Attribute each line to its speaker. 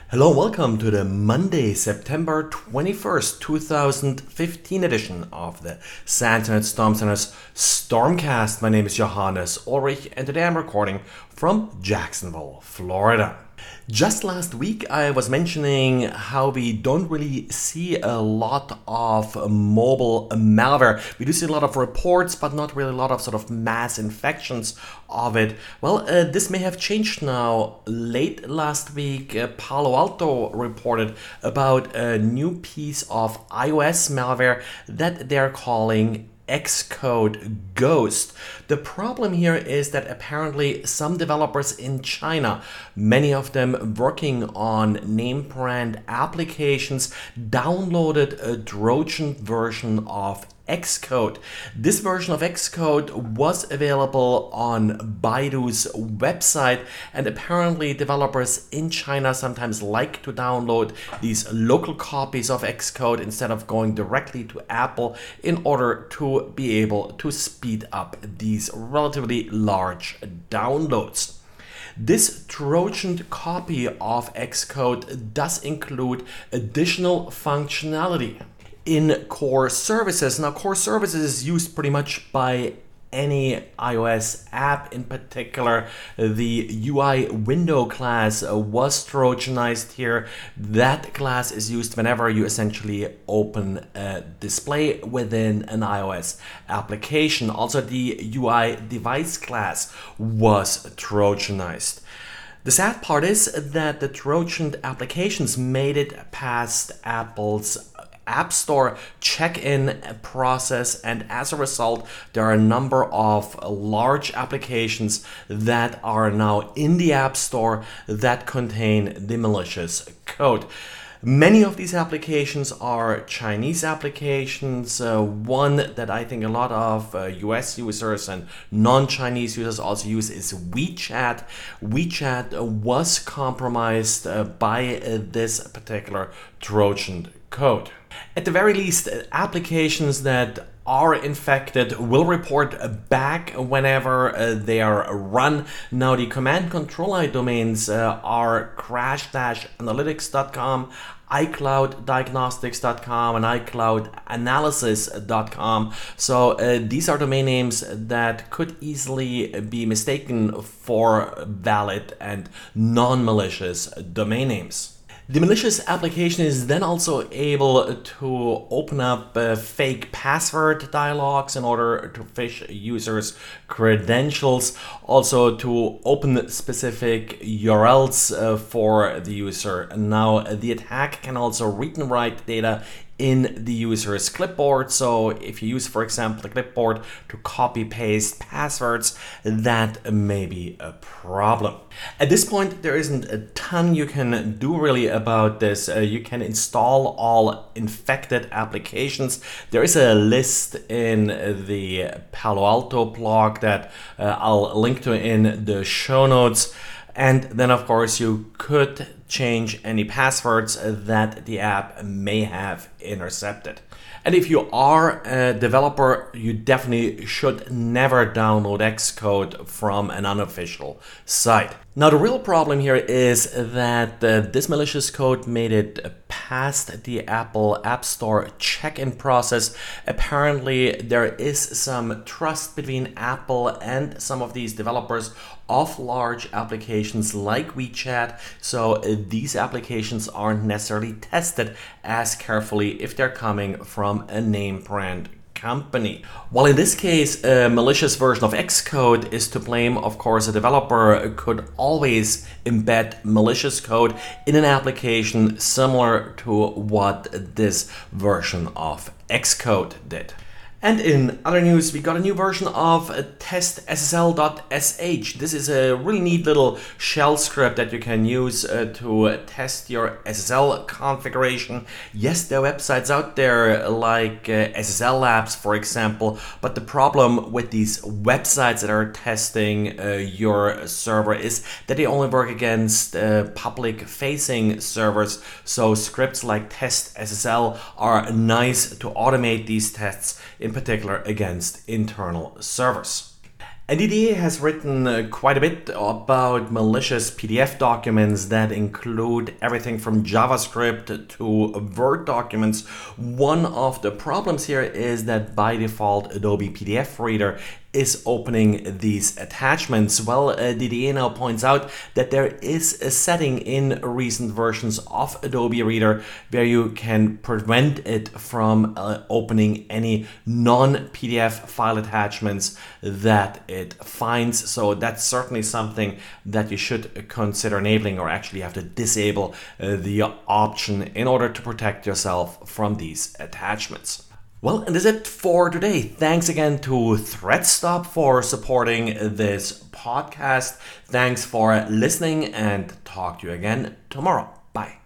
Speaker 1: Hello, welcome to the Monday, September 21st, 2015 edition of the SANS Storm Center's Stormcast. My name is Johannes Ulrich and today I'm recording from Jacksonville, Florida. Just last week I was mentioning how we don't really see a lot of mobile malware. We do see a lot of reports, but not really a lot of sort of mass infections of it. Well, this may have changed now. Late last week, Palo Alto reported about a new piece of iOS malware that they're calling Xcode Ghost. The problem here is that apparently some developers in China, many of them working on name brand applications, downloaded a Trojan version of Xcode. This version of Xcode was available on Baidu's website, and apparently developers in China sometimes like to download these local copies of Xcode instead of going directly to Apple in order to be able to speed up these relatively large downloads. This Trojan copy of Xcode does include additional functionality in core services. Now, core services is used pretty much by any iOS app. In particular, the UI window class was Trojanized here. That class is used whenever you essentially open a display within an iOS application. Also, the UI device class was Trojanized. The sad part is that the Trojan applications made it past Apple's App Store check-in process, and as a result there are a number of large applications that are now in the App Store that contain the malicious code. Many of these applications are Chinese applications. One that I think a lot of US users and non-Chinese users also use is WeChat. WeChat was compromised by this particular Trojan code. At the very least, applications that are infected will report back whenever they are run. Now, the command control I domains are crash-analytics.com, iCloudDiagnostics.com, and iCloudAnalysis.com. So these are domain names that could easily be mistaken for valid and non-malicious domain names. The malicious application is then also able to open up fake password dialogues in order to phish users' credentials, also to open specific URLs for the user. Now, the attack can also read and write data in the user's clipboard. So if you use, for example, the clipboard to copy paste passwords, that may be a problem. At this point, there isn't a ton you can do really about this. You can install all infected applications. There is a list in the Palo Alto blog that I'll link to in the show notes. And then, of course, you could change any passwords that the app may have intercepted. And if you are a developer, you definitely should never download Xcode from an unofficial site. Now, the real problem here is that this malicious code made it past the Apple App Store check-in process. Apparently, there is some trust between Apple and some of these developers of large applications like WeChat, so these applications aren't necessarily tested as carefully if they're coming from a name brand company. While in this case, a malicious version of Xcode is to blame, of course, a developer could always embed malicious code in an application similar to what this version of Xcode did. And in other news, we got a new version of testssl.sh. This is a really neat little shell script that you can use to test your SSL configuration. Yes, there are websites out there like SSL Labs, for example, but the problem with these websites that are testing your server is that they only work against public-facing servers. So scripts like testssl are nice to automate these tests, in particular against internal servers. NDDA has written quite a bit about malicious PDF documents that include everything from JavaScript to Word documents. One of the problems here is that by default Adobe PDF Reader is opening these attachments. Well, DDA now points out that there is a setting in recent versions of Adobe Reader where you can prevent it from opening any non-PDF file attachments that it finds. So that's certainly something that you should consider enabling, or actually have to disable the option in order to protect yourself from these attachments. Well, and that's it for today. Thanks again to ThreatStop for supporting this podcast. Thanks for listening, and talk to you again tomorrow. Bye.